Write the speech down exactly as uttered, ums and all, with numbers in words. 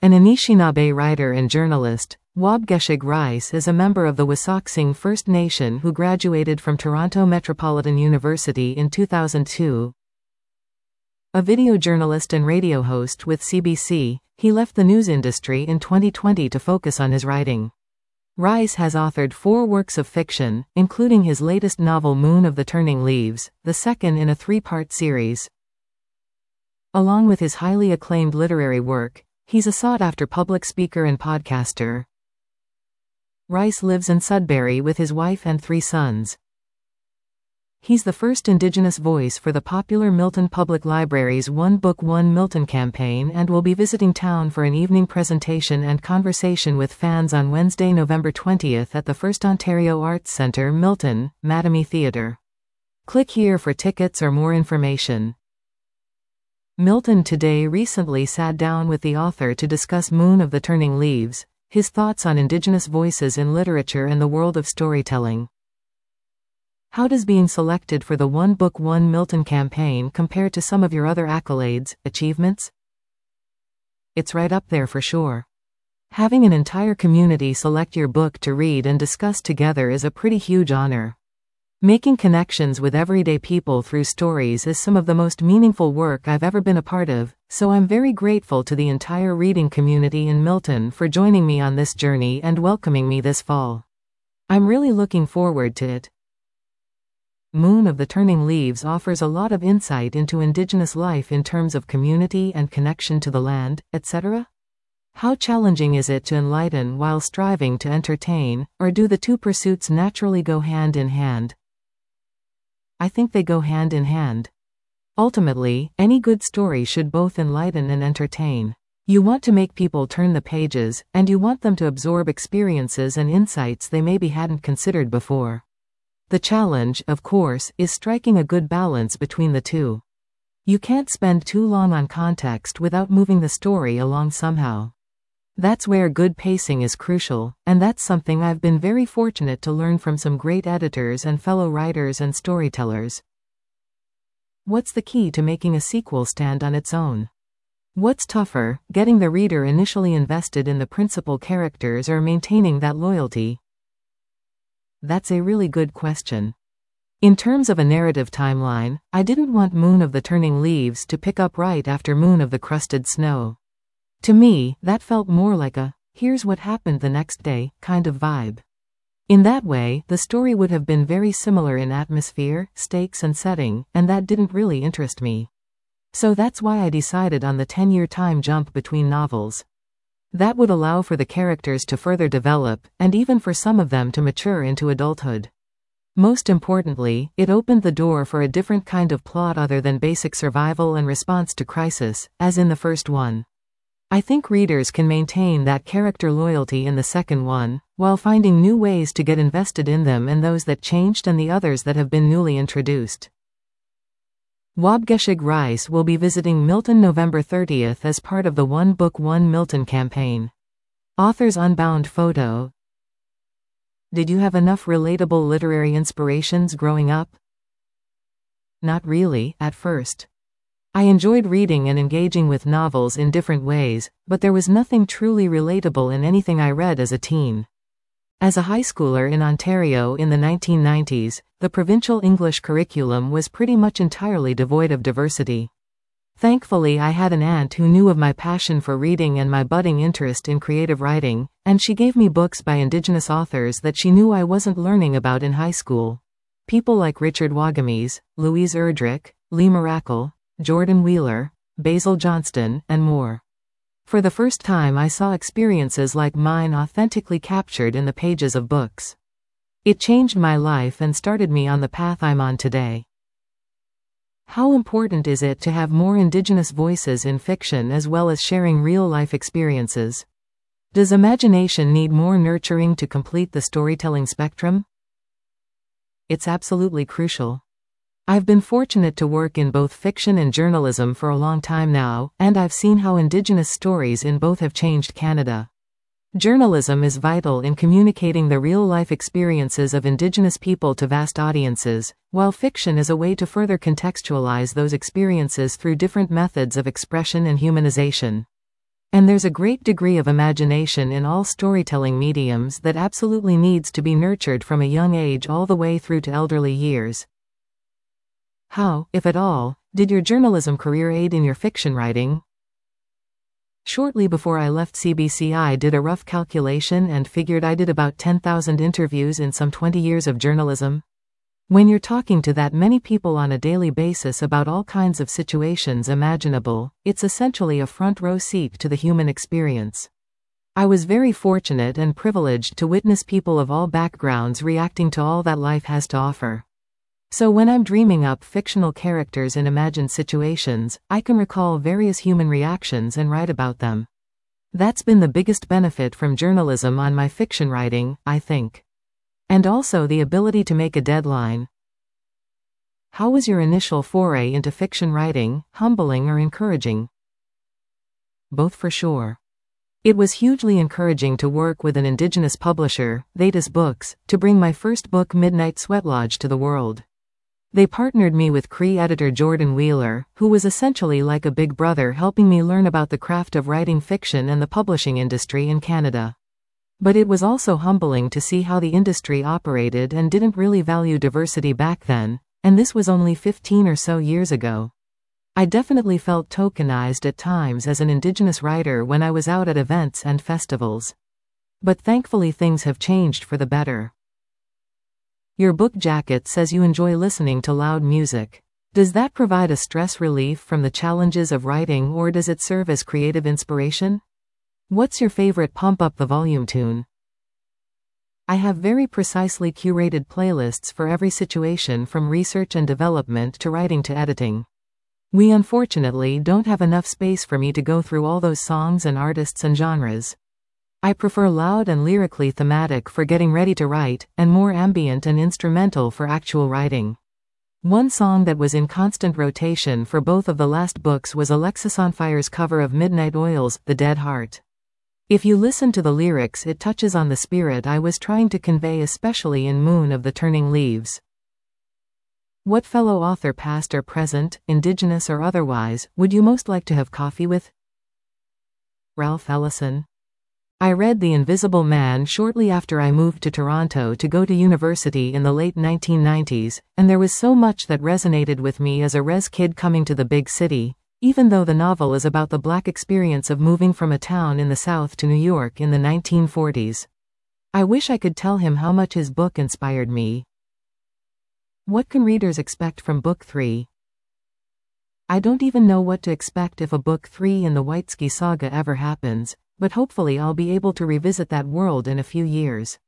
An Anishinaabe writer and journalist, Wabgeshig Rice is a member of the Wissahickon First Nation who graduated from Toronto Metropolitan University in two thousand two. A video journalist and radio host with C B C, he left the news industry in twenty twenty to focus on his writing. Rice has authored four works of fiction, including his latest novel Moon of the Turning Leaves, the second in a three-part series. Along with his highly acclaimed literary work, he's a sought-after public speaker and podcaster. Rice lives in Sudbury with his wife and three sons. He's the first Indigenous voice for the popular Milton Public Library's One Book One Milton campaign and will be visiting town for an evening presentation and conversation with fans on Wednesday, November twentieth at the First Ontario Arts Centre, Milton, Mattamy Theatre. Click here for tickets or more information. Milton Today recently sat down with the author to discuss Moon of the Turning Leaves, his thoughts on Indigenous voices in literature and the world of storytelling. How does being selected for the One Book One Milton campaign compare to some of your other accolades, achievements? It's right up there for sure. Having an entire community select your book to read and discuss together is a pretty huge honor. Making connections with everyday people through stories is some of the most meaningful work I've ever been a part of, so I'm very grateful to the entire reading community in Milton for joining me on this journey and welcoming me this fall. I'm really looking forward to it. Moon of the Turning Leaves offers a lot of insight into Indigenous life in terms of community and connection to the land, et cetera. How challenging is it to enlighten while striving to entertain, or do the two pursuits naturally go hand in hand? I think they go hand in hand. Ultimately, any good story should both enlighten and entertain. You want to make people turn the pages, and you want them to absorb experiences and insights they maybe hadn't considered before. The challenge, of course, is striking a good balance between the two. You can't spend too long on context without moving the story along somehow. That's where good pacing is crucial, and that's something I've been very fortunate to learn from some great editors and fellow writers and storytellers. What's the key to making a sequel stand on its own? What's tougher, getting the reader initially invested in the principal characters or maintaining that loyalty? That's a really good question. In terms of a narrative timeline, I didn't want Moon of the Turning Leaves to pick up right after Moon of the Crusted Snow. To me, that felt more like a, here's what happened the next day, kind of vibe. In that way, the story would have been very similar in atmosphere, stakes and setting, and that didn't really interest me. So that's why I decided on the ten-year time jump between novels. That would allow for the characters to further develop, and even for some of them to mature into adulthood. Most importantly, it opened the door for a different kind of plot other than basic survival and response to crisis, as in the first one. I think readers can maintain that character loyalty in the second one, while finding new ways to get invested in them and those that changed and the others that have been newly introduced. Wabgeshig Rice will be visiting Milton November thirtieth as part of the One Book One Milton campaign. Author's Unbound photo. Did you have enough relatable literary inspirations growing up? Not really, at first. I enjoyed reading and engaging with novels in different ways, but there was nothing truly relatable in anything I read as a teen. As a high schooler in Ontario in the nineteen nineties, the provincial English curriculum was pretty much entirely devoid of diversity. Thankfully, I had an aunt who knew of my passion for reading and my budding interest in creative writing, and she gave me books by Indigenous authors that she knew I wasn't learning about in high school. People like Richard Wagamese, Louise Erdrich, Lee Miracle, Jordan Wheeler, Basil Johnston, and more. For the first time I saw experiences like mine authentically captured in the pages of books. It changed my life and started me on the path I'm on today. How important is it to have more Indigenous voices in fiction as well as sharing real-life experiences? Does imagination need more nurturing to complete the storytelling spectrum? It's absolutely crucial. I've been fortunate to work in both fiction and journalism for a long time now, and I've seen how Indigenous stories in both have changed Canada. Journalism is vital in communicating the real-life experiences of Indigenous people to vast audiences, while fiction is a way to further contextualize those experiences through different methods of expression and humanization. And there's a great degree of imagination in all storytelling mediums that absolutely needs to be nurtured from a young age all the way through to elderly years. How, if at all, did your journalism career aid in your fiction writing? Shortly before I left C B C, I did a rough calculation and figured I did about ten thousand interviews in some twenty years of journalism. When you're talking to that many people on a daily basis about all kinds of situations imaginable, it's essentially a front row seat to the human experience. I was very fortunate and privileged to witness people of all backgrounds reacting to all that life has to offer. So when I'm dreaming up fictional characters in imagined situations, I can recall various human reactions and write about them. That's been the biggest benefit from journalism on my fiction writing, I think. And also the ability to make a deadline. How was your initial foray into fiction writing, humbling or encouraging? Both for sure. It was hugely encouraging to work with an indigenous publisher, Vedas Books, to bring my first book Midnight Sweat Lodge to the world. They partnered me with Cree editor Jordan Wheeler, who was essentially like a big brother helping me learn about the craft of writing fiction and the publishing industry in Canada. But it was also humbling to see how the industry operated and didn't really value diversity back then, and this was only fifteen or so years ago. I definitely felt tokenized at times as an Indigenous writer when I was out at events and festivals. But thankfully things have changed for the better. Your book jacket says you enjoy listening to loud music. Does that provide a stress relief from the challenges of writing, or does it serve as creative inspiration? What's your favorite pump up the volume tune? I have very precisely curated playlists for every situation, from research and development to writing to editing. We unfortunately don't have enough space for me to go through all those songs and artists and genres. I prefer loud and lyrically thematic for getting ready to write, and more ambient and instrumental for actual writing. One song that was in constant rotation for both of the last books was Alexisonfire's cover of Midnight Oil's The Dead Heart. If you listen to the lyrics, it touches on the spirit I was trying to convey, especially in Moon of the Turning Leaves. What fellow author, past or present, Indigenous or otherwise, would you most like to have coffee with? Ralph Ellison. I read The Invisible Man shortly after I moved to Toronto to go to university in the late nineteen nineties, and there was so much that resonated with me as a res kid coming to the big city, even though the novel is about the Black experience of moving from a town in the South to New York in the nineteen forties. I wish I could tell him how much his book inspired me. What can readers expect from Book three? I don't even know what to expect if a Book three in the Whitesky saga ever happens, but hopefully I'll be able to revisit that world in a few years.